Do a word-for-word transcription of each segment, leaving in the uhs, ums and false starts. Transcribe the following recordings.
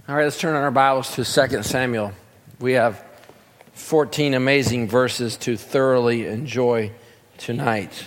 All right, let's turn on our Bibles to Second Samuel. We have fourteen amazing verses to thoroughly enjoy tonight.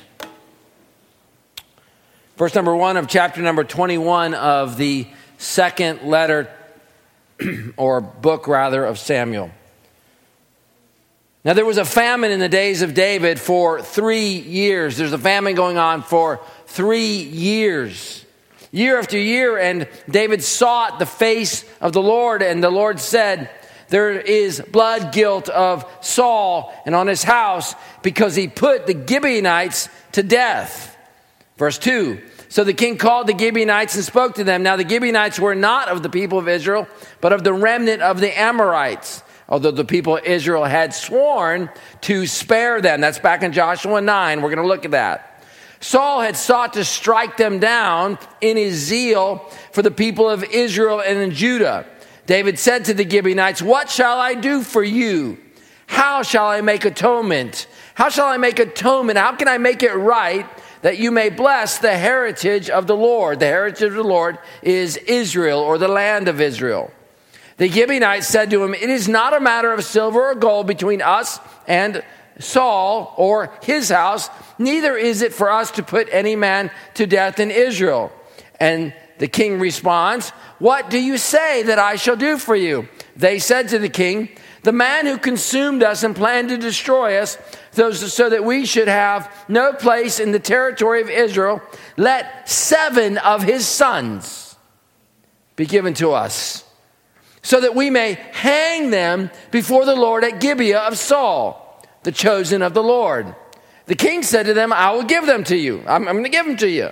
Verse number one of chapter number twenty-one of the second letter, or book rather, of Samuel. Now there was a famine in the days of David for three years. There's a famine going on for three years. Year after year, and David sought the face of the Lord, and the Lord said, there is blood guilt of Saul and on his house, because he put the Gibeonites to death. Verse two, so the king called the Gibeonites and spoke to them. Now the Gibeonites were not of the people of Israel, but of the remnant of the Amorites, although the people of Israel had sworn to spare them. That's back in Joshua nine. We're going to look at that. Saul had sought to strike them down in his zeal for the people of Israel and in Judah. David said to the Gibeonites, what shall I do for you? How shall I make atonement? How shall I make atonement? How can I make it right that you may bless the heritage of the Lord? The heritage of the Lord is Israel, or the land of Israel. The Gibeonites said to him, it is not a matter of silver or gold between us and Saul or his house, neither is it for us to put any man to death in Israel. And the king responds, what do you say that I shall do for you? They said to the king, the man who consumed us and planned to destroy us, so that we should have no place in the territory of Israel, let seven of his sons be given to us, so that we may hang them before the Lord at Gibeah of Saul, the chosen of the Lord. The king said to them, I will give them to you. I'm, I'm going to give them to you.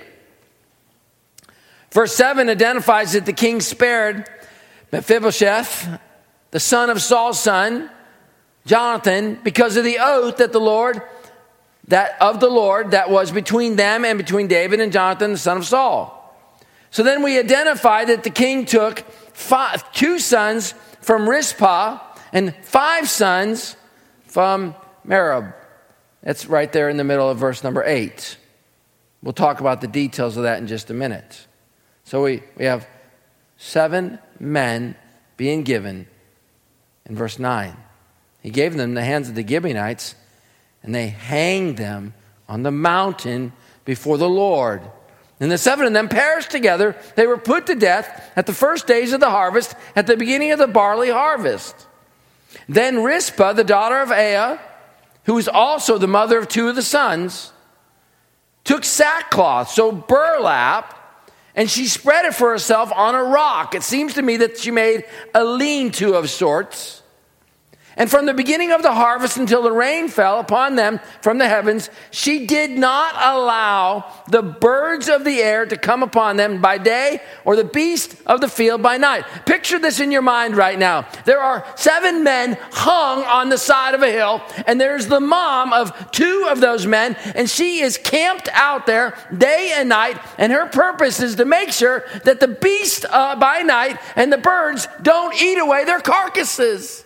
Verse seven identifies that the king spared Mephibosheth, the son of Saul's son, Jonathan, because of the oath that the Lord, that of the Lord that was between them and between David and Jonathan, the son of Saul. So then we identify that the king took five, two sons from Rizpah and five sons from Merib. That's right there in the middle of verse number eight. We'll talk about the details of that in just a minute. So we, we have seven men being given in verse nine. He gave them in the hands of the Gibeonites, and they hanged them on the mountain before the Lord. And the seven of them perished together. They were put to death at the first days of the harvest, at the beginning of the barley harvest. Then Rizpah, the daughter of Aiah, who was also the mother of two of the sons, took sackcloth, so burlap, and she spread it for herself on a rock. It seems to me that she made a lean-to of sorts. And from the beginning of the harvest until the rain fell upon them from the heavens, she did not allow the birds of the air to come upon them by day, or the beast of the field by night. Picture this in your mind right now. There are seven men hung on the side of a hill, and there's the mom of two of those men, and she is camped out there day and night, and her purpose is to make sure that the beast uh, by night and the birds don't eat away their carcasses.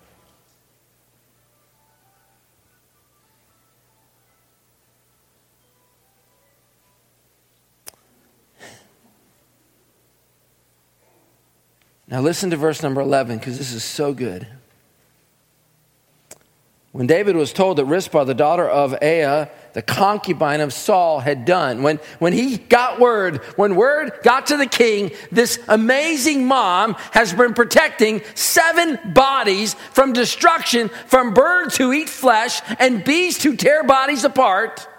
Now listen to verse number eleven, because this is so good. When David was told that Rizpah, the daughter of Aiah, the concubine of Saul, had done, when, when he got word, when word got to the king, this amazing mom has been protecting seven bodies from destruction, from birds who eat flesh and beasts who tear bodies apart.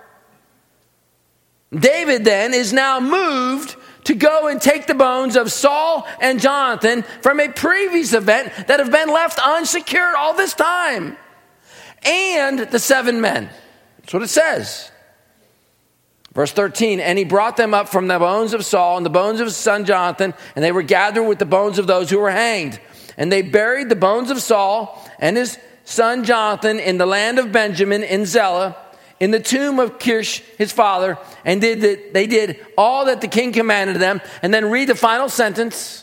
David then is now moved to go and take the bones of Saul and Jonathan from a previous event that have been left unsecured all this time. And the seven men. That's what it says. Verse thirteen, and he brought them up from the bones of Saul and the bones of his son Jonathan, and they were gathered with the bones of those who were hanged. And they buried the bones of Saul and his son Jonathan in the land of Benjamin in Zelah, in the tomb of Kish, his father, and did the, they did all that the king commanded them. And then read the final sentence.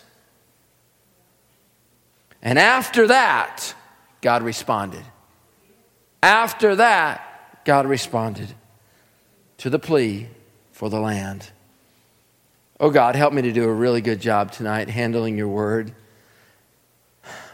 And after that, God responded. After that, God responded to the plea for the land. Oh God, help me to do a really good job tonight handling your word.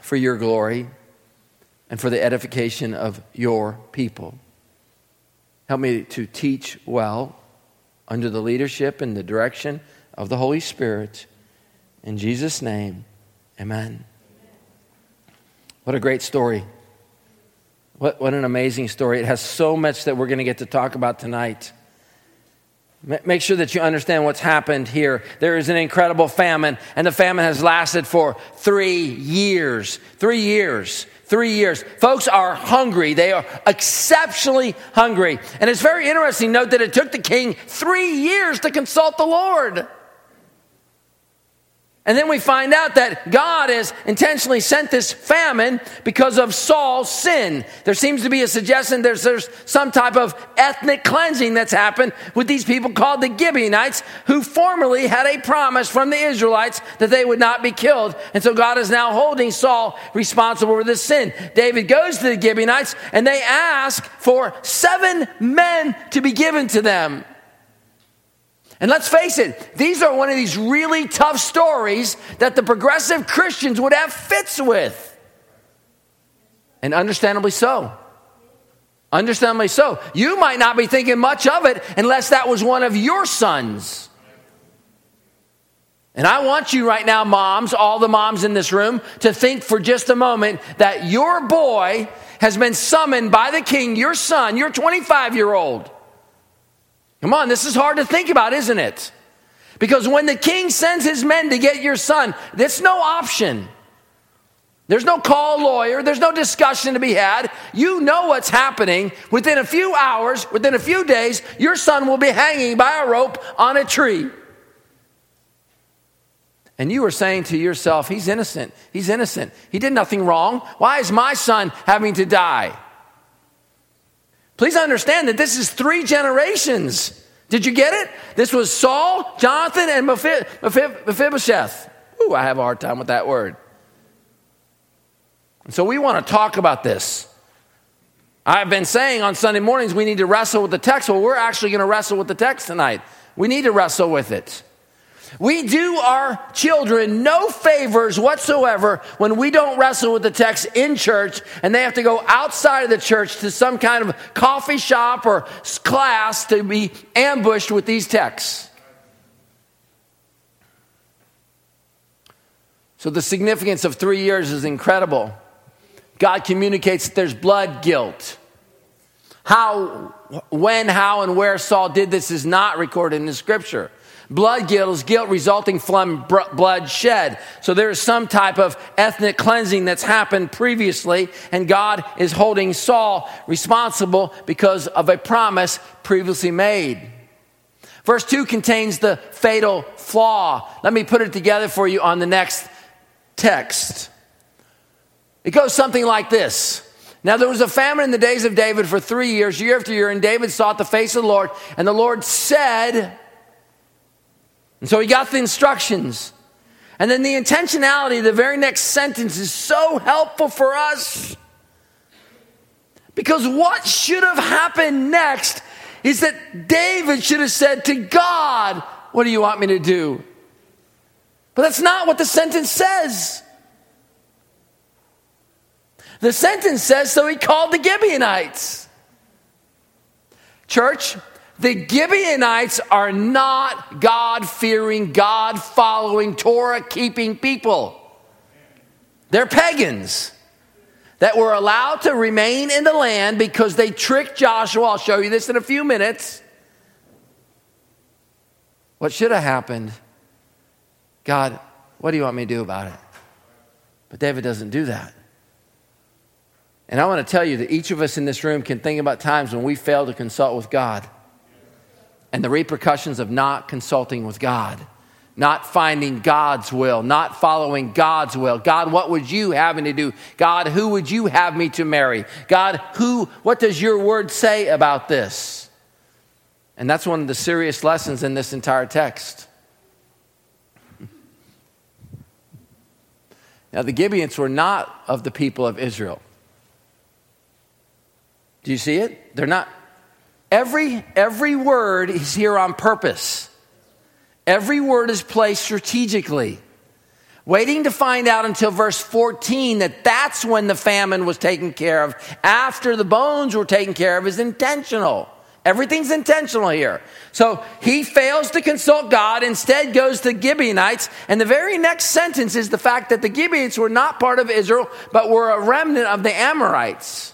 for your glory and for the edification of your people. Help me to teach well under the leadership and the direction of the Holy Spirit. In Jesus' name, amen. What a great story. What, what an amazing story. It has so much that we're going to get to talk about tonight. Make sure that you understand what's happened here. There is an incredible famine, and the famine has lasted for three years. Three years. Three years. Folks are hungry. They are exceptionally hungry. And it's very interesting to note that it took the king three years to consult the Lord. And then we find out that God has intentionally sent this famine because of Saul's sin. There seems to be a suggestion there's, there's some type of ethnic cleansing that's happened with these people called the Gibeonites, who formerly had a promise from the Israelites that they would not be killed. And so God is now holding Saul responsible for this sin. David goes to the Gibeonites and they ask for seven men to be given to them. And let's face it, these are one of these really tough stories that the progressive Christians would have fits with. And understandably so. Understandably so. You might not be thinking much of it unless that was one of your sons. And I want you right now, moms, all the moms in this room, to think for just a moment that your boy has been summoned by the king, your son, your twenty-five-year-old. Come on, this is hard to think about, isn't it? Because when the king sends his men to get your son, that's no option. There's no call lawyer. There's no discussion to be had. You know what's happening. Within a few hours, within a few days, your son will be hanging by a rope on a tree. And you are saying to yourself, he's innocent. He's innocent. He did nothing wrong. Why is my son having to die? Please understand that this is three generations. Did you get it? This was Saul, Jonathan, and Mephibosheth. Ooh, I have a hard time with that word. And so we want to talk about this. I've been saying on Sunday mornings we need to wrestle with the text. Well, we're actually going to wrestle with the text tonight. We need to wrestle with it. We do our children no favors whatsoever when we don't wrestle with the text in church and they have to go outside of the church to some kind of coffee shop or class to be ambushed with these texts. So the significance of three years is incredible. God communicates that there's blood guilt. How, when, how, and where Saul did this is not recorded in the scripture. Blood guilt is guilt resulting from blood shed. So there is some type of ethnic cleansing that's happened previously, and God is holding Saul responsible because of a promise previously made. Verse two contains the fatal flaw. Let me put it together for you on the next text. It goes something like this. Now there was a famine in the days of David for three years, year after year, and David sought the face of the Lord, and the Lord said... And so he got the instructions. And then the intentionality of the very next sentence is so helpful for us. Because what should have happened next is that David should have said to God, what do you want me to do? But that's not what the sentence says. The sentence says, so he called the Gibeonites. Church, the Gibeonites are not God-fearing, God-following, Torah-keeping people. They're pagans that were allowed to remain in the land because they tricked Joshua. I'll show you this in a few minutes. What should have happened? God, what do you want me to do about it? But David doesn't do that. And I want to tell you that each of us in this room can think about times when we fail to consult with God. And the repercussions of not consulting with God, not finding God's will, not following God's will. God, what would you have me to do? God, who would you have me to marry? God, who? What does your word say about this? And that's one of the serious lessons in this entire text. Now, the Gibeonites were not of the people of Israel. Do you see it? They're not. Every, every word is here on purpose. Every word is placed strategically. Waiting to find out until verse fourteen that that's when the famine was taken care of, after the bones were taken care of, is intentional. Everything's intentional here. So he fails to consult God, instead goes to Gibeonites, and the very next sentence is the fact that the Gibeonites were not part of Israel, but were a remnant of the Amorites.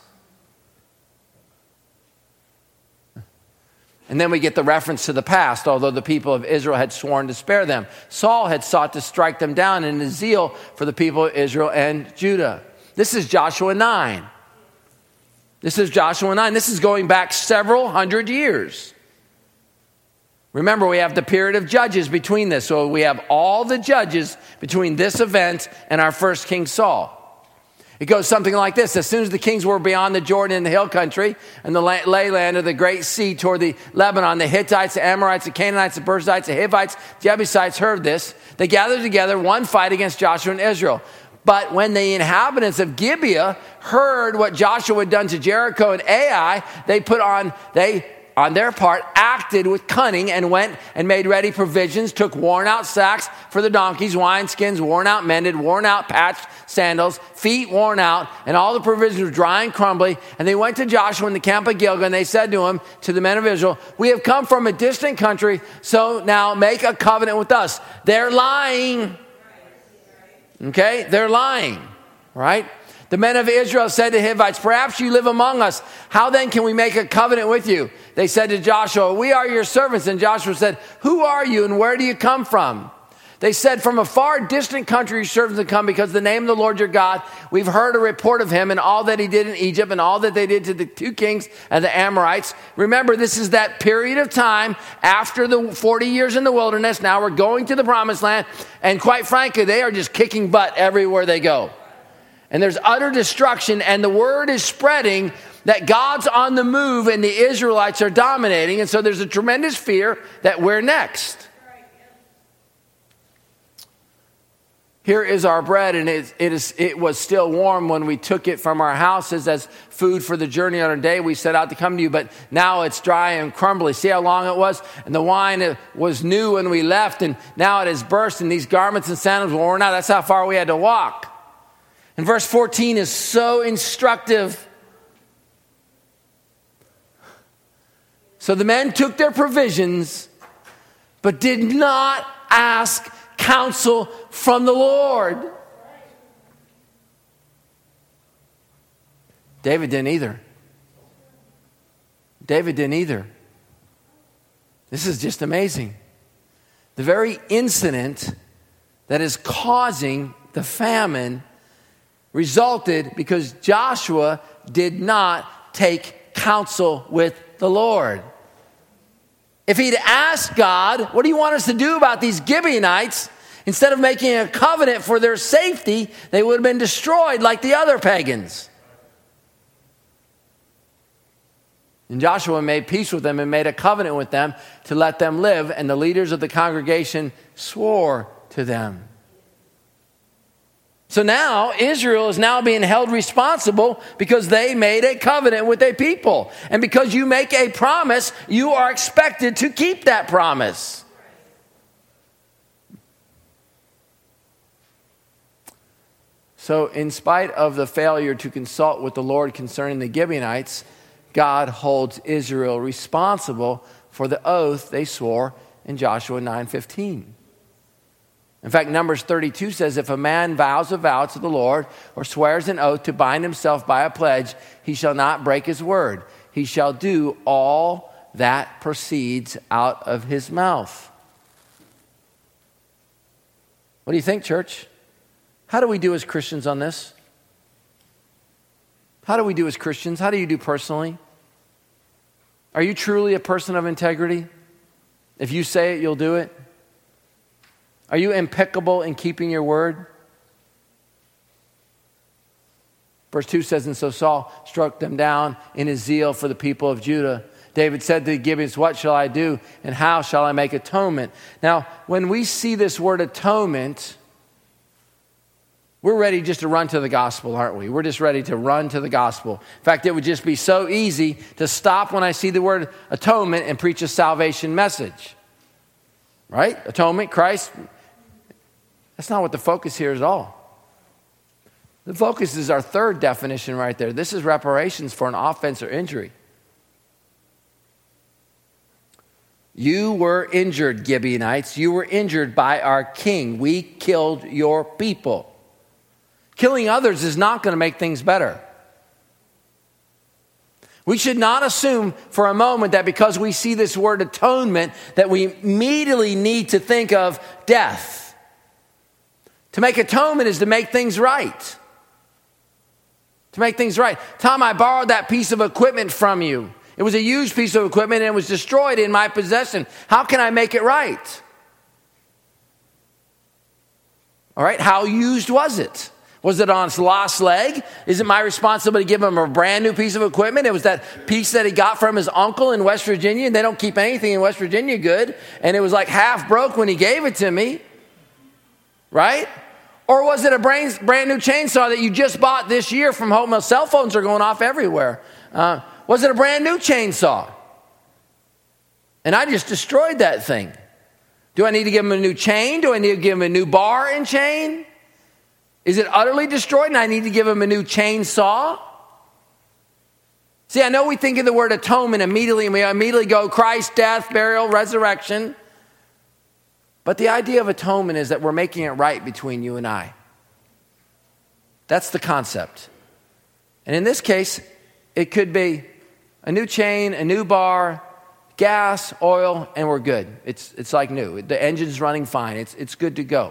And then we get the reference to the past, although the people of Israel had sworn to spare them. Saul had sought to strike them down in his zeal for the people of Israel and Judah. This is Joshua nine. This is Joshua nine. This is going back several hundred years. Remember, we have the period of judges between this. So we have all the judges between this event and our first king Saul. It goes something like this. As soon as the kings were beyond the Jordan in the hill country and the leyland of the great sea toward the Lebanon, the Hittites, the Amorites, the Canaanites, the Perizzites, the Hivites, the Jebusites heard this. They gathered together one fight against Joshua and Israel. But when the inhabitants of Gibeah heard what Joshua had done to Jericho and Ai, they put on, they, on their part, acted with cunning and went and made ready provisions, took worn out sacks for the donkeys, wineskins, worn out mended, worn out patched sandals, feet worn out, and all the provisions were dry and crumbly. And they went to Joshua in the camp of Gilgal, and they said to him, to the men of Israel, we have come from a distant country, so now make a covenant with us. They're lying. Okay, they're lying, right? The men of Israel said to Hivites, perhaps you live among us. How then can we make a covenant with you? They said to Joshua, we are your servants. And Joshua said, who are you and where do you come from? They said, from a far distant country your servants have come because the name of the Lord your God, we've heard a report of him and all that he did in Egypt and all that they did to the two kings and the Amorites. Remember, this is that period of time after the forty years in the wilderness. Now we're going to the promised land. And quite frankly, they are just kicking butt everywhere they go. And there's utter destruction, and the word is spreading that God's on the move and the Israelites are dominating. And so there's a tremendous fear that we're next. Here is our bread, and it, it, is, it was still warm when we took it from our houses as food for the journey on our day. We set out to come to you, but now it's dry and crumbly. See how long it was? And the wine was new when we left, and now it has burst, and these garments and sandals were worn out. That's how far we had to walk. And verse fourteen is so instructive. So the men took their provisions, but did not ask counsel from the Lord. David didn't either. David didn't either. This is just amazing. The very incident that is causing the famine resulted because Joshua did not take counsel with the Lord. If he'd asked God, what do you want us to do about these Gibeonites? Instead of making a covenant for their safety, they would have been destroyed like the other pagans. And Joshua made peace with them and made a covenant with them to let them live. And the leaders of the congregation swore to them. So now Israel is now being held responsible because they made a covenant with a people. And because you make a promise, you are expected to keep that promise. So in spite of the failure to consult with the Lord concerning the Gibeonites, God holds Israel responsible for the oath they swore in Joshua nine fifteen. In fact, Numbers thirty-two says, if a man vows a vow to the Lord or swears an oath to bind himself by a pledge, he shall not break his word. He shall do all that proceeds out of his mouth. What do you think, church? How do we do as Christians on this? How do we do as Christians? How do you do personally? Are you truly a person of integrity? If you say it, you'll do it. Are you impeccable in keeping your word? Verse two says, and so Saul struck them down in his zeal for the people of Judah. David said to the Gibeonites, what shall I do and how shall I make atonement? Now, when we see this word atonement, we're ready just to run to the gospel, aren't we? We're just ready to run to the gospel. In fact, it would just be so easy to stop when I see the word atonement and preach a salvation message. Right? Atonement, Christ That's not what the focus here is at all. The focus is our third definition right there. This is reparations for an offense or injury. You were injured, Gibeonites. You were injured by our king. We killed your people. Killing others is not going to make things better. We should not assume for a moment that because we see this word atonement, that we immediately need to think of death. To make atonement is to make things right. To make things right. Tom, I borrowed that piece of equipment from you. It was a used piece of equipment and it was destroyed in my possession. How can I make it right? All right, how used was it? Was it on its lost leg? Is it my responsibility to give him a brand new piece of equipment? It was that piece that he got from his uncle in West Virginia, and they don't keep anything in West Virginia good, and it was like half broke when he gave it to me, right? Or was it a brand, brand new chainsaw that you just bought this year from home? Well, cell phones are going off everywhere. Uh, was it a brand new chainsaw? And I just destroyed that thing. Do I need to give him a new chain? Do I need to give him a new bar and chain? Is it utterly destroyed and I need to give him a new chainsaw? See, I know we think of the word atonement immediately and we immediately go Christ, death, burial, resurrection. But the idea of atonement is that we're making it right between you and I. That's the concept. And in this case, it could be a new chain, a new bar, gas, oil, and we're good. It's, it's like new. The engine's running fine. It's, it's good to go.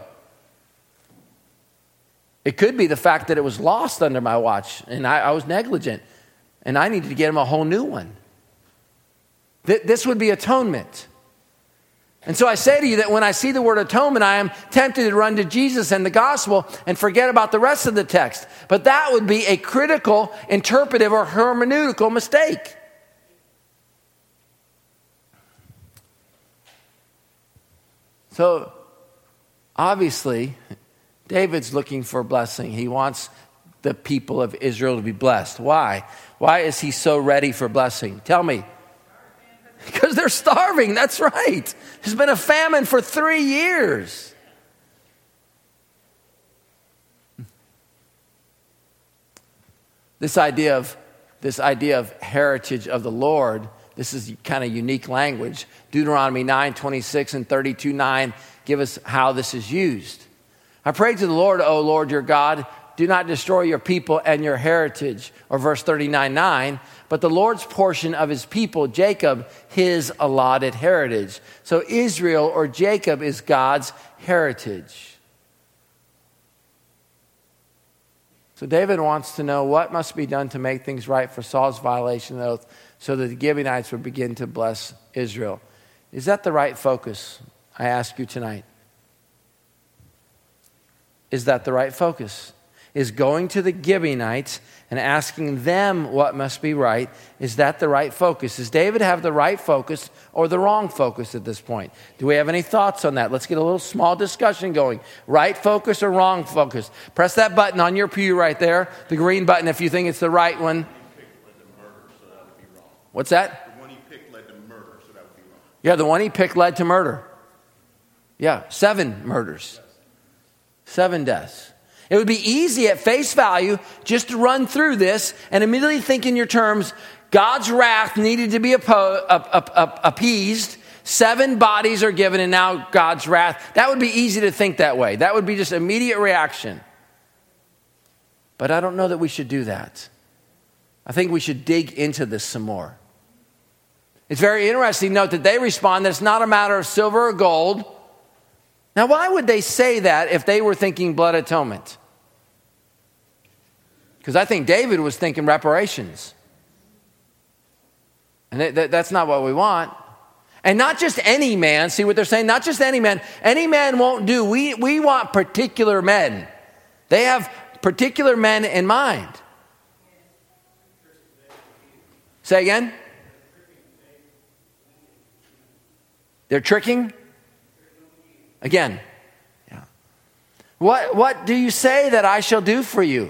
It could be the fact that it was lost under my watch and I, I was negligent and I needed to get him a whole new one. Th- this would be atonement. And so I say to you that when I see the word atonement, I am tempted to run to Jesus and the gospel and forget about the rest of the text. But that would be a critical, interpretive, or hermeneutical mistake. So, obviously, David's looking for blessing. He wants the people of Israel to be blessed. Why? Why is he so ready for blessing? Tell me. Because they're starving. That's right. There's been a famine for three years. This idea of this idea of heritage of the Lord, this is kind of unique language. Deuteronomy nine twenty-six and thirty-two nine give us how this is used. I pray to the Lord, O Lord your God, do not destroy your people and your heritage. Or verse thirty-nine nine, but the Lord's portion of his people, Jacob, his allotted heritage. So Israel or Jacob is God's heritage. So David wants to know what must be done to make things right for Saul's violation of the oath so that the Gibeonites would begin to bless Israel. Is that the right focus? I ask you tonight. Is that the right focus? Is going to the Gibeonites and asking them what must be right, is that the right focus? Does David have the right focus or the wrong focus at this point? Do we have any thoughts on that? Let's get a little small discussion going. Right focus or wrong focus? Press that button on your pew right there, the green button if you think it's the right one. What's that? The one he picked led to murder, so that would be wrong. Yeah, the one he picked led to murder. Yeah, seven murders. Seven deaths. It would be easy at face value just to run through this and immediately think in your terms, God's wrath needed to be appo- up, up, up, appeased. Seven bodies are given and now God's wrath. That would be easy to think that way. That would be just immediate reaction. But I don't know that we should do that. I think we should dig into this some more. It's very interesting to note that they respond that it's not a matter of silver or gold. Now, why would they say that if they were thinking blood atonement? Because I think David was thinking reparations. And that, that, that's not what we want. And not just any man. See what they're saying? Not just any man. Any man won't do. We, we want particular men. They have particular men in mind. Say again? They're tricking? Again, yeah. What, what do you say that I shall do for you?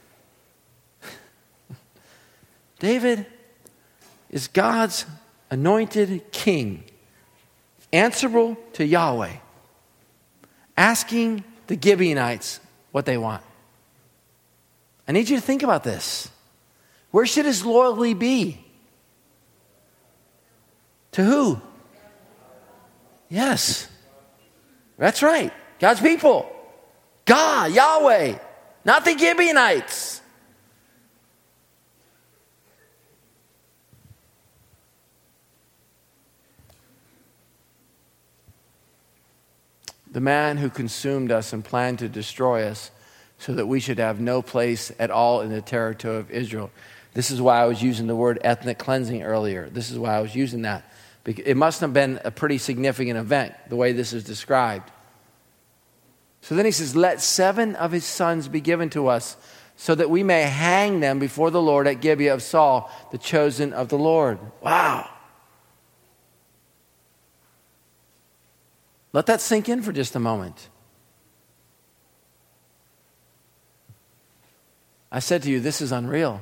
David is God's anointed king, answerable to Yahweh, asking the Gibeonites what they want. I need you to think about this. Where should his loyalty be? To who? Yes. That's right. God's people. God, Yahweh, not the Gibeonites. The man who consumed us and planned to destroy us so that we should have no place at all in the territory of Israel. This is why I was using the word ethnic cleansing earlier. This is why I was using that. It must have been a pretty significant event, the way this is described. So then he says, let seven of his sons be given to us so that we may hang them before the Lord at Gibeah of Saul, the chosen of the Lord. Wow. Let that sink in for just a moment. I said to you, this is unreal.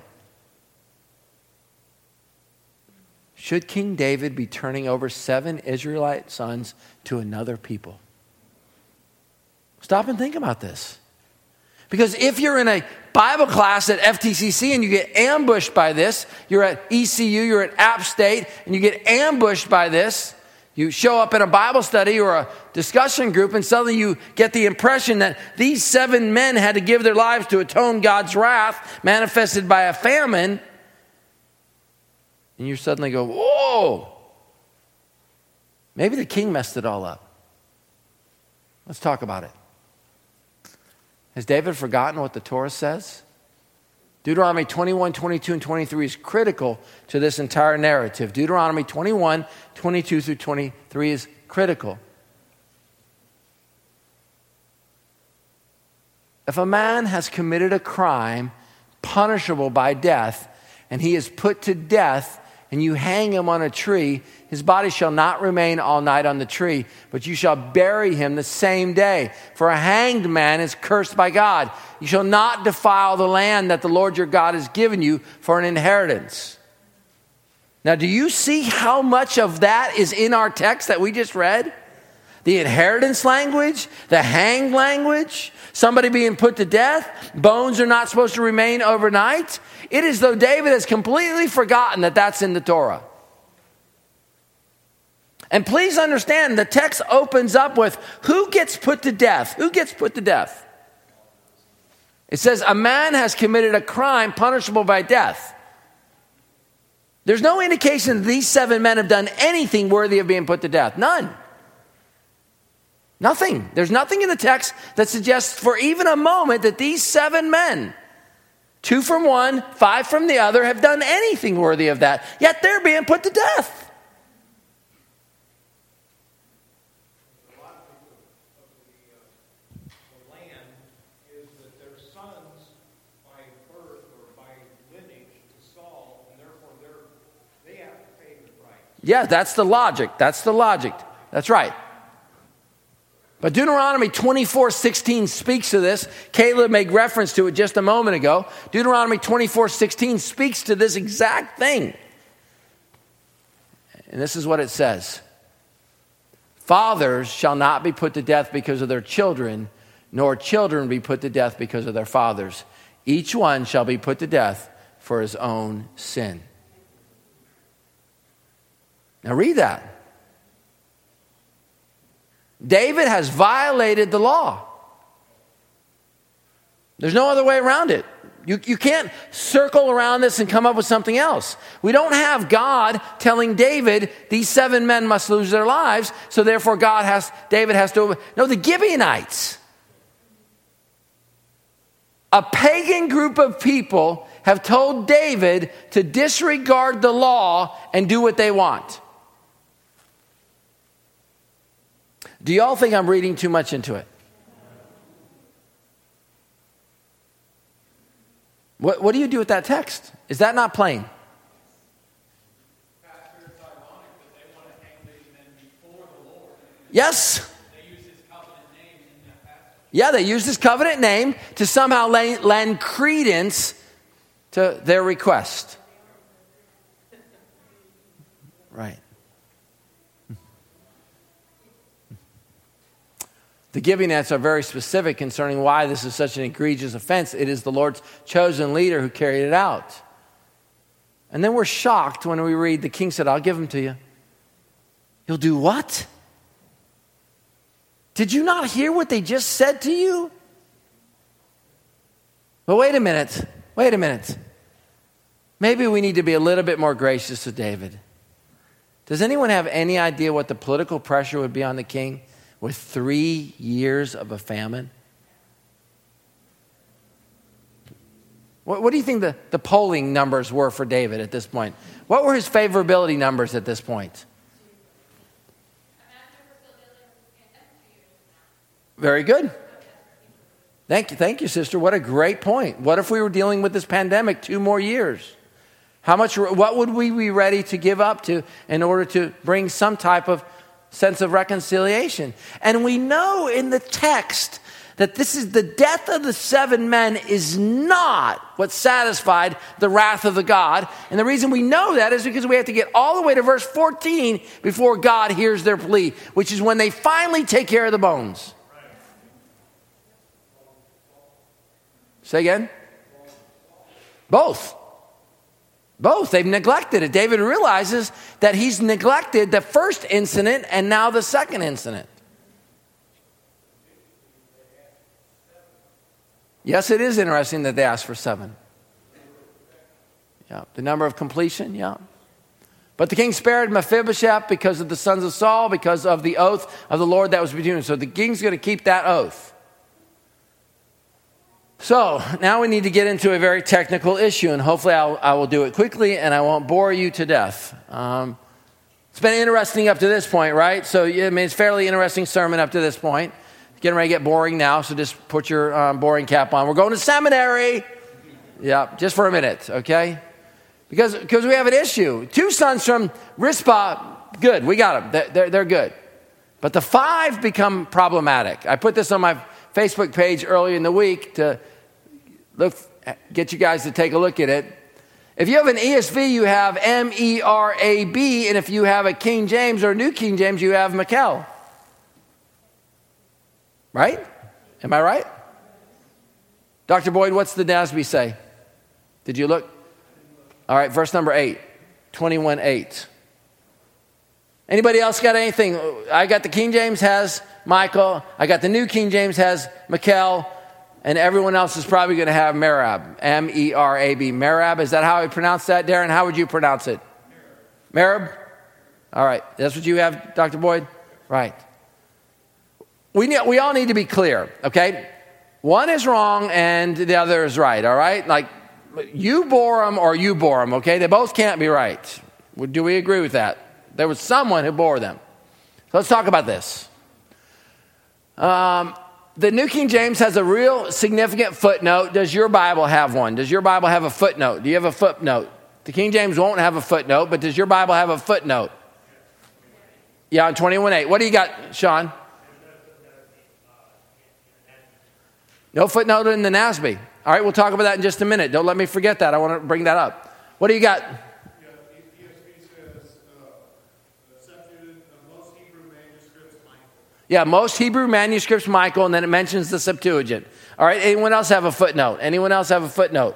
Should King David be turning over seven Israelite sons to another people? Stop and think about this. Because if you're in a Bible class at F T C C and you get ambushed by this, you're at E C U, you're at App State, and you get ambushed by this, you show up in a Bible study or a discussion group and suddenly you get the impression that these seven men had to give their lives to atone God's wrath manifested by a famine. And you suddenly go, whoa, maybe the king messed it all up. Let's talk about it. Has David forgotten what the Torah says? Deuteronomy twenty-one, twenty-two, and twenty-three is critical to this entire narrative. Deuteronomy twenty-one, twenty-two through twenty-three is critical. If a man has committed a crime punishable by death, and he is put to death, and you hang him on a tree, his body shall not remain all night on the tree, but you shall bury him the same day. For a hanged man is cursed by God. You shall not defile the land that the Lord your God has given you for an inheritance. Now, do you see how much of that is in our text that we just read? The inheritance language, the hanged language, somebody being put to death, bones are not supposed to remain overnight. It is though David has completely forgotten that that's in the Torah. And please understand, the text opens up with who gets put to death? Who gets put to death? It says a man has committed a crime punishable by death. There's no indication that these seven men have done anything worthy of being put to death. None. Nothing. There's nothing in the text that suggests for even a moment that these seven men, two from one, five from the other, have done anything worthy of that. Yet they're being put to death. A lot of the, uh, the land is that their sons by birth or by lineage to Saul, and therefore they're, they have to pay the price. Yeah, that's the logic. That's the logic. That's right. But Deuteronomy twenty-four sixteen speaks to this. Caleb made reference to it just a moment ago. Deuteronomy twenty-four sixteen speaks to this exact thing. And this is what it says. Fathers shall not be put to death because of their children, nor children be put to death because of their fathers. Each one shall be put to death for his own sin. Now read that. David has violated the law. There's no other way around it. You, you can't circle around this and come up with something else. We don't have God telling David these seven men must lose their lives, so therefore God has, David has to, no, the Gibeonites, a pagan group of people, have told David to disregard the law and do what they want. Do y'all think I'm reading too much into it? What, what do you do with that text? Is that not plain? Pastor, it's ironic that they want to hang these men before the Lord. Yes. They use his covenant name in that passage. Yeah, they use this covenant name to somehow lay, lend credence to their request. Right. The Gibeonites are very specific concerning why this is such an egregious offense. It is the Lord's chosen leader who carried it out. And then we're shocked when we read, the king said, I'll give them to you. You'll do what? Did you not hear what they just said to you? Well, wait a minute. Wait a minute. Maybe we need to be a little bit more gracious to David. Does anyone have any idea what the political pressure would be on the king with three years of a famine? What, what do you think the, the polling numbers were for David at this point? What were his favorability numbers at this point? Very good. Thank you, thank you, sister. What a great point. What if we were dealing with this pandemic two more years? How much? What would we be ready to give up to in order to bring some type of sense of reconciliation? And we know in the text that this is the death of the seven men is not what satisfied the wrath of the God. And the reason we know that is because we have to get all the way to verse fourteen before God hears their plea, which is when they finally take care of the bones. Say again? Both. Both. They've neglected it. David realizes that he's neglected the first incident and now the second incident. Yes, it is interesting that they asked for seven. Yeah, the number of completion, yeah. But the king spared Mephibosheth because of the sons of Saul, because of the oath of the Lord that was between them. So the king's going to keep that oath. So now we need to get into a very technical issue, and hopefully I'll, I will do it quickly and I won't bore you to death. Um, it's been interesting up to this point, right? So I mean, it's a fairly interesting sermon up to this point. Getting ready to get boring now, so just put your um, boring cap on. We're going to seminary. Yeah, just for a minute, okay? Because because we have an issue. Two sons from Rizpah, good, we got them. They're, they're, they're good. But the five become problematic. I put this on my Facebook page earlier in the week to look, get you guys to take a look at it. If you have an E S V, you have M E R A B, and if you have a King James or New King James, you have Michal. Right? Am I right? Doctor Boyd, what's the N A S B say? Did you look? All right, verse number eight, twenty-one eight. Anybody else got anything? I got the King James has Michael. I got the New King James has Michal. And everyone else is probably going to have Merab. M E R A B. Merab, is that how I pronounce that? Darren, how would you pronounce it? Merab? All right, that's what you have, Doctor Boyd? Right. We need, we all need to be clear, okay? One is wrong and the other is right, all right? Like, you bore them or you bore them, okay? They both can't be right. Do we agree with that? There was someone who bore them. So let's talk about this. Um, the New King James has a real significant footnote. Does your Bible have one? Does your Bible have a footnote? Do you have a footnote? The King James won't have a footnote, but does your Bible have a footnote? Yeah, on twenty-one eight. What do you got, Sean? No footnote in the N A S B. All right, we'll talk about that in just a minute. Don't let me forget that. I want to bring that up. What do you got? Yeah, E S V says uh, the Septuagint, uh, most Hebrew manuscripts, Michael. Yeah, most Hebrew manuscripts, Michael, and then it mentions the Septuagint. All right, anyone else have a footnote? Anyone else have a footnote?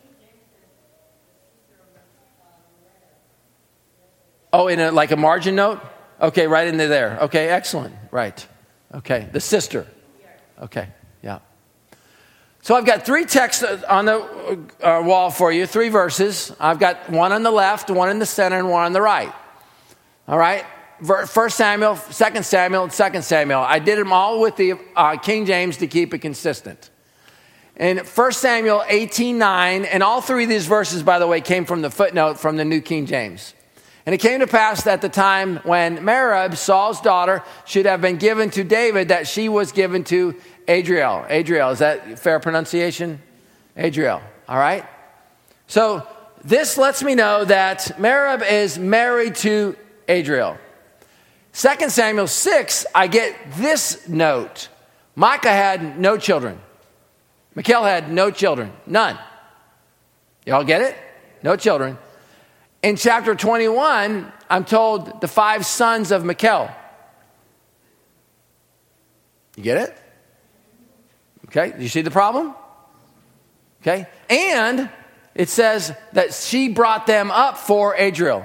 Oh, in a, like a margin note? Okay, right into there. Okay, excellent. Right. Okay, the sister. Okay, yeah. So I've got three texts on the uh, wall for you, three verses. I've got one on the left, one in the center, and one on the right. All right? First Samuel, Second Samuel, and Second Samuel. I did them all with the uh, King James to keep it consistent. In First Samuel eighteen nine, and all three of these verses, by the way, came from the footnote from the New King James. And it came to pass at the time when Merab, Saul's daughter, should have been given to David, that she was given to Adriel. Adriel, is that fair pronunciation? Adriel, all right? So this lets me know that Merab is married to Adriel. Second Samuel six, I get this note. Micah had no children. Michal had no children, none. Y'all get it? No children. In chapter twenty-one, I'm told the five sons of Michal. You get it? Okay, do you see the problem? Okay, and it says that she brought them up for Adriel.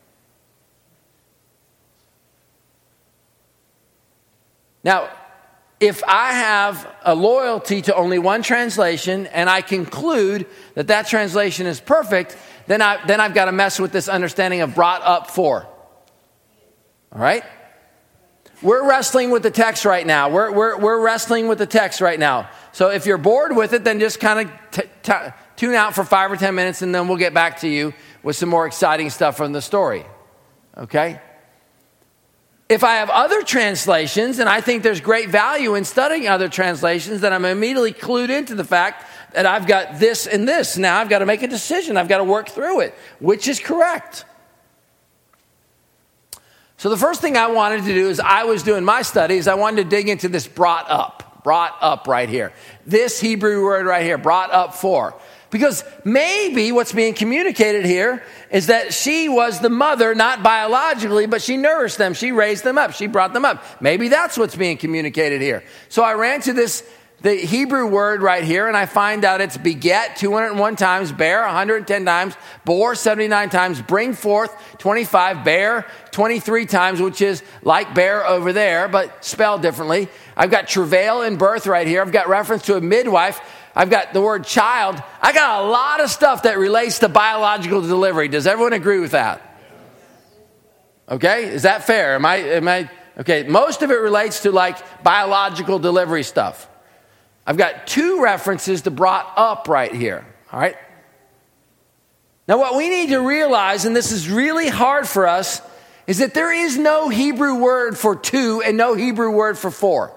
Now, if I have a loyalty to only one translation and I conclude that that translation is perfect, then, I, then I've got to mess with this understanding of brought up for. All right? We're wrestling with the text right now. We're, we're, we're wrestling with the text right now. So if you're bored with it, then just kind of t- t- tune out for five or ten minutes and then we'll get back to you with some more exciting stuff from the story. Okay? If I have other translations, and I think there's great value in studying other translations, then I'm immediately clued into the fact that I've got this and this. Now I've got to make a decision. I've got to work through it. Which is correct? So the first thing I wanted to do is I was doing my studies. I wanted to dig into this brought up. Brought up right here. This Hebrew word right here, brought up for. Because maybe what's being communicated here is that she was the mother, not biologically, but she nourished them. She raised them up. She brought them up. Maybe that's what's being communicated here. So I ran to this, the Hebrew word right here, and I find out it's beget two hundred one times, bear one hundred ten times, bore seventy-nine times, bring forth twenty-five, bear twenty-three times, which is like bear over there, but spelled differently. I've got travail in birth right here. I've got reference to a midwife. I've got the word child. I got a lot of stuff that relates to biological delivery. Does everyone agree with that? Okay, is that fair? Am I, am I, okay, most of it relates to like biological delivery stuff. I've got two references to brought up right here, all right? Now what we need to realize, and this is really hard for us, is that there is no Hebrew word for two and no Hebrew word for four.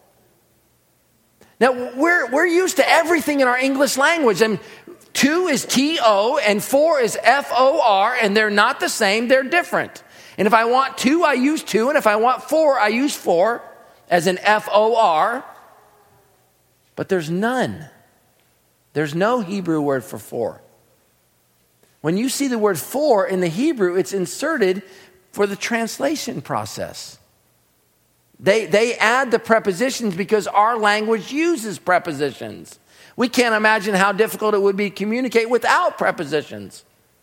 Now, we're, we're used to everything in our English language. I mean, two is T O and four is F O R, and they're not the same, they're different. And if I want two, I use two, and if I want four, I use four as an F O R. But there's none. There's no Hebrew word for four. When you see the word for in the Hebrew, it's inserted for the translation process. They, they add the prepositions because our language uses prepositions. We can't imagine how difficult it would be to communicate without prepositions.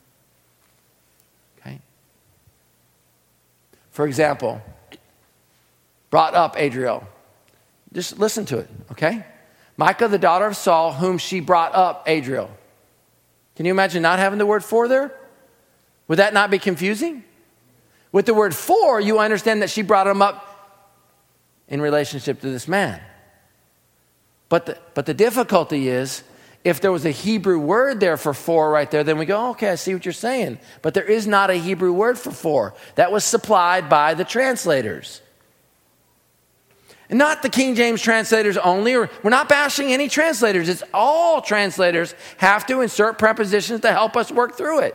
Okay. For example, brought up Adriel. Just listen to it, okay? Micah, the daughter of Saul, whom she brought up Adriel. Can you imagine not having the word for there? Would that not be confusing? With the word for, you understand that she brought him up in relationship to this man. But the, but the difficulty is, if there was a Hebrew word there for for right there, then we go, okay, I see what you're saying. But there is not a Hebrew word for for. That was supplied by the translators. And not the King James translators only, or we're not bashing any translators. It's all translators have to insert prepositions to help us work through it.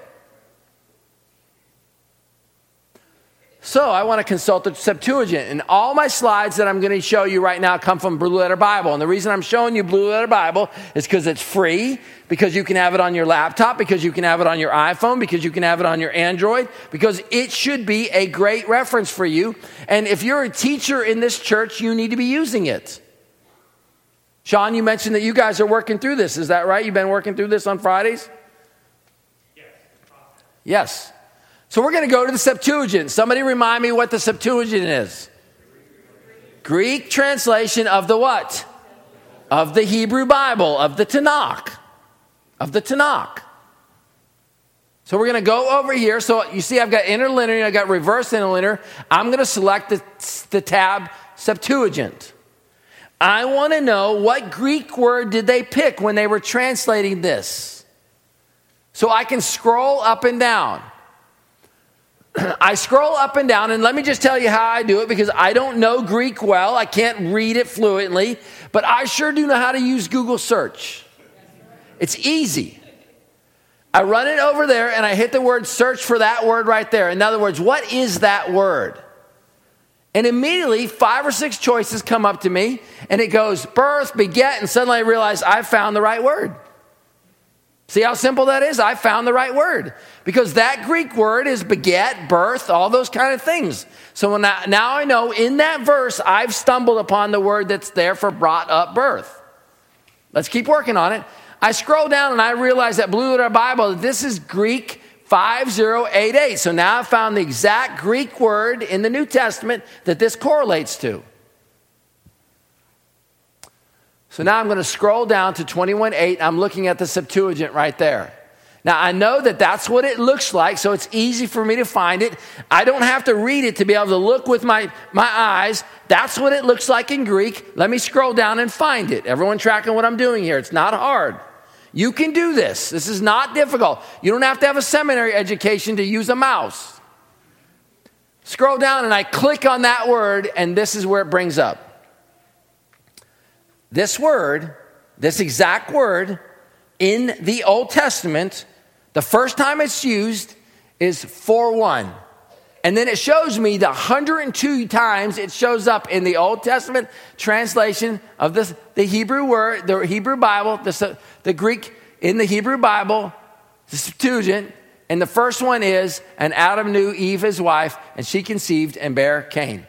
So I want to consult the Septuagint. And all my slides that I'm going to show you right now come from Blue Letter Bible. And the reason I'm showing you Blue Letter Bible is because it's free, because you can have it on your laptop, because you can have it on your iPhone, because you can have it on your Android, because it should be a great reference for you. And if you're a teacher in this church, you need to be using it. Sean, you mentioned that you guys are working through this. Is that right? You've been working through this on Fridays? Yes. Yes. So we're going to go to the Septuagint. Somebody remind me what the Septuagint is. Greek translation of the what? Of the Hebrew Bible, of the Tanakh. Of the Tanakh. So we're going to go over here. So you see I've got interlinear, I've got reverse interlinear. I'm going to select the, the tab Septuagint. I want to know what Greek word did they pick when they were translating this. So I can scroll up and down. I scroll up and down, and let me just tell you how I do it, because I don't know Greek well. I can't read it fluently, but I sure do know how to use Google search. It's easy. I run it over there, and I hit the word search for that word right there. In other words, what is that word? And immediately, five or six choices come up to me, and it goes birth, beget, and suddenly I realize I found the right word. See how simple that is? I found the right word. Because that Greek word is beget, birth, all those kind of things. So now, now I know in that verse, I've stumbled upon the word that's there for brought up birth. Let's keep working on it. I scroll down and I realize that Blue Letter Bible, this is Greek five zero eight eight. So now I've found the exact Greek word in the New Testament that this correlates to. So now I'm going to scroll down to twenty-one eight. I'm looking at the Septuagint right there. Now, I know that that's what it looks like, so it's easy for me to find it. I don't have to read it to be able to look with my, my eyes. That's what it looks like in Greek. Let me scroll down and find it. Everyone tracking what I'm doing here? It's not hard. You can do this. This is not difficult. You don't have to have a seminary education to use a mouse. Scroll down and I click on that word, and this is where it brings up. This word, this exact word in the Old Testament, the first time it's used is for one. And then it shows me the one hundred two times it shows up in the Old Testament translation of this, the Hebrew word, the Hebrew Bible, the, the Greek in the Hebrew Bible, the Septuagint. And the first one is, and Adam knew Eve his wife, and she conceived and bare Cain.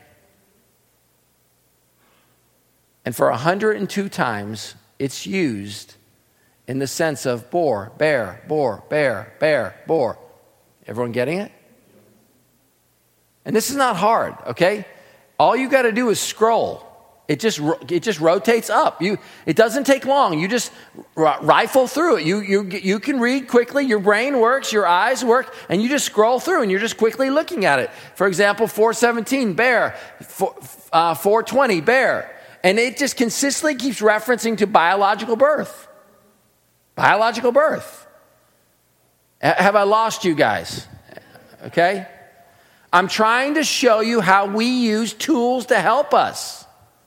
And for one hundred two times, it's used in the sense of bore, bear, bore, bear, bear, bore. Everyone getting it? And this is not hard, okay? All you got to do is scroll. It just it just rotates up. You it doesn't take long. You just r- rifle through it. You you you can read quickly. Your brain works. Your eyes work, and you just scroll through, and you're just quickly looking at it. For example, four seventeen, bear. Uh, four twenty, bear. And it just consistently keeps referencing to biological birth. Biological birth. Have I lost you guys? Okay? I'm trying to show you how we use tools to help us.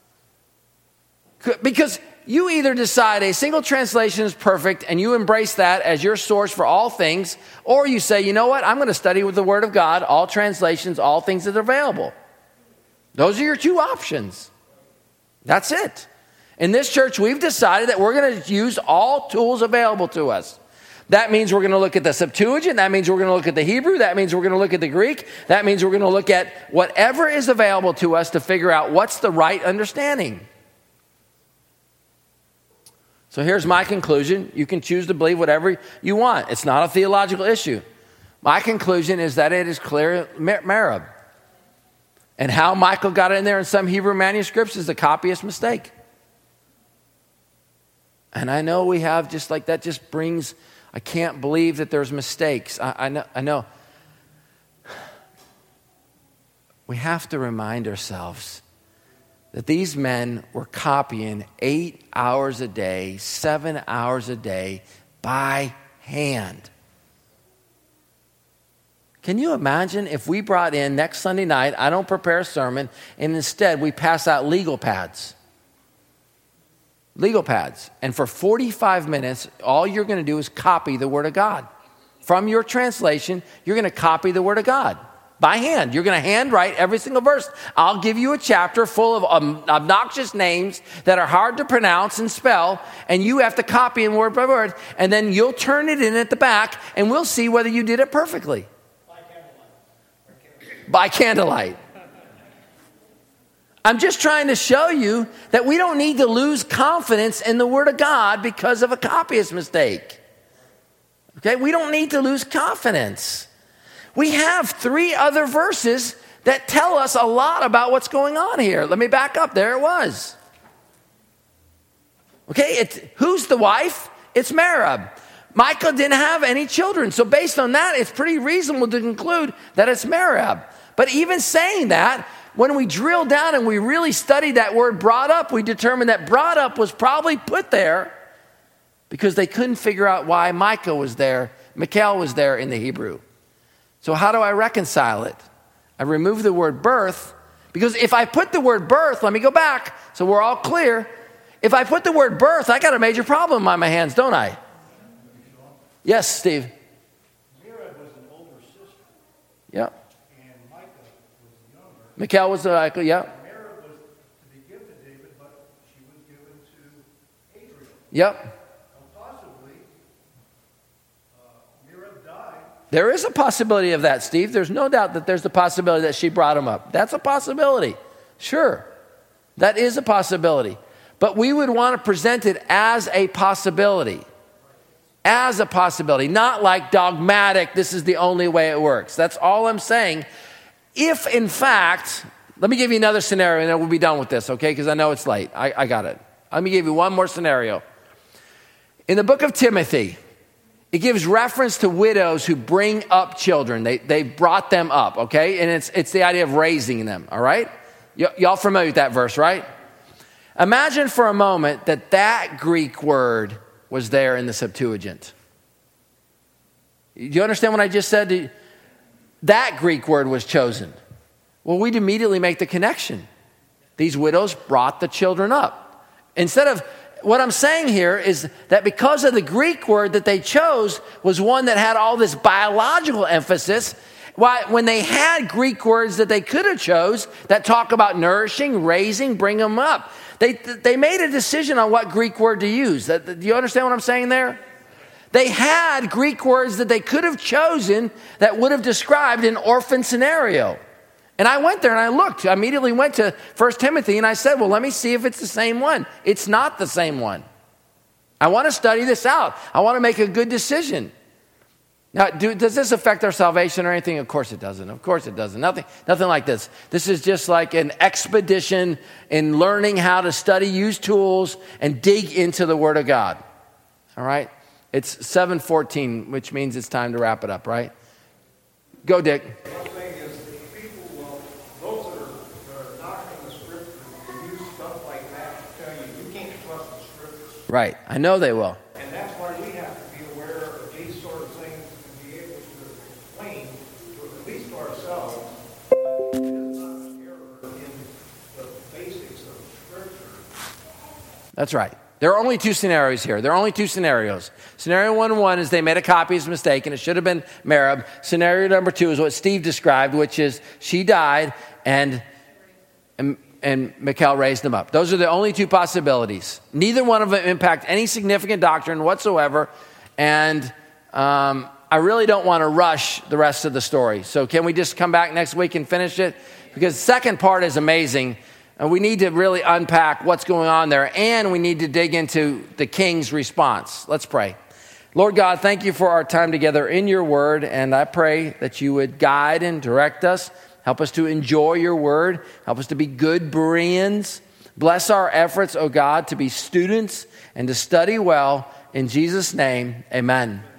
Because you either decide a single translation is perfect and you embrace that as your source for all things, or you say, you know what, I'm going to study with the Word of God, all translations, all things that are available. Those are your two options. That's it. In this church, we've decided that we're going to use all tools available to us. That means we're going to look at the Septuagint. That means we're going to look at the Hebrew. That means we're going to look at the Greek. That means we're going to look at whatever is available to us to figure out what's the right understanding. So here's my conclusion. You can choose to believe whatever you want. It's not a theological issue. My conclusion is that it is clear Merib. And how Michael got in there in some Hebrew manuscripts is a copyist mistake. And I know we have just like that just brings, I can't believe that there's mistakes. I, I know, I know. We have to remind ourselves that these men were copying eight hours a day, seven hours a day by hand. Can you imagine if we brought in next Sunday night, I don't prepare a sermon, and instead we pass out legal pads. Legal pads. And for forty-five minutes, all you're going to do is copy the Word of God. From your translation, you're going to copy the Word of God by hand. You're going to handwrite every single verse. I'll give you a chapter full of um, obnoxious names that are hard to pronounce and spell, and you have to copy them word by word, and then you'll turn it in at the back, and we'll see whether you did it perfectly. By candlelight. I'm just trying to show you that we don't need to lose confidence in the Word of God because of a copyist mistake. Okay, we don't need to lose confidence. We have three other verses that tell us a lot about what's going on here. Let me back up. There it was. Okay, it's, who's the wife? It's Merib. Michael didn't have any children. So based on that, it's pretty reasonable to conclude that it's Merib. But even saying that, when we drill down and we really study that word brought up, we determined that brought up was probably put there because they couldn't figure out why Micah was there, Michael was there in the Hebrew. So how do I reconcile it? I remove the word birth, because if I put the word birth, let me go back so we're all clear. If I put the word birth, I got a major problem on my hands, don't I? Yes, Steve. Merib was an older sister. Yep. And Micah was younger. Michael was the Michael, yeah. Merib was to be given to David, but she was given to Adriel. Yep. Now, possibly, There is a possibility of that, Steve. There's no doubt that there's the possibility that she brought him up. That's a possibility. Sure. That is a possibility. But we would want to present it as a possibility. As a possibility. Not like dogmatic, this is the only way it works. That's all I'm saying. If, in fact, let me give you another scenario and then we'll be done with this, okay? Because I know it's late. I, I got it. Let me give you one more scenario. In the book of Timothy, it gives reference to widows who bring up children. They they brought them up, okay? And it's it's the idea of raising them, all right? Y- y'all familiar with that verse, right? Imagine for a moment that that Greek word was there in the Septuagint. Do you understand what I just said? That Greek word was chosen. Well, we'd immediately make the connection. These widows brought the children up. Instead of, what I'm saying here is that because of the Greek word that they chose was one that had all this biological emphasis, why, when they had Greek words that they could have chose that talk about nourishing, raising, bring them up, they, they made a decision on what Greek word to use. Do you understand what I'm saying there? They had Greek words that they could have chosen that would have described an orphan scenario. And I went there and I looked. I immediately went to First Timothy and I said, well, let me see if it's the same one. It's not the same one. I want to study this out. I want to make a good decision. Now, do, does this affect our salvation or anything? Of course it doesn't. Of course it doesn't. Nothing, nothing like this. This is just like an expedition in learning how to study, use tools, and dig into the Word of God. All right? It's seven fourteen, which means it's time to wrap it up, right? Go, Dick. One thing is that people will, those that are, that are knocking the scriptures will use stuff like that to tell you you can't trust the scriptures. Right. I know they will. And that's why we have to be aware of these sort of things and be able to explain, to at least to ourselves, that it is not an error in the basics of scripture. That's right. There are only two scenarios here. There are only two scenarios. Scenario one one is they made a copy as a mistake and it should have been Merib. Scenario number two is what Steve described, which is she died and, and, and Michal raised them up. Those are the only two possibilities. Neither one of them impact any significant doctrine whatsoever. And um, I really don't want to rush the rest of the story. So can we just come back next week and finish it? Because the second part is amazing. And we need to really unpack what's going on there. And we need to dig into the king's response. Let's pray. Lord God, thank you for our time together in your word. And I pray that you would guide and direct us. Help us to enjoy your word. Help us to be good Bereans. Bless our efforts, O God, to be students and to study well. In Jesus' name, amen.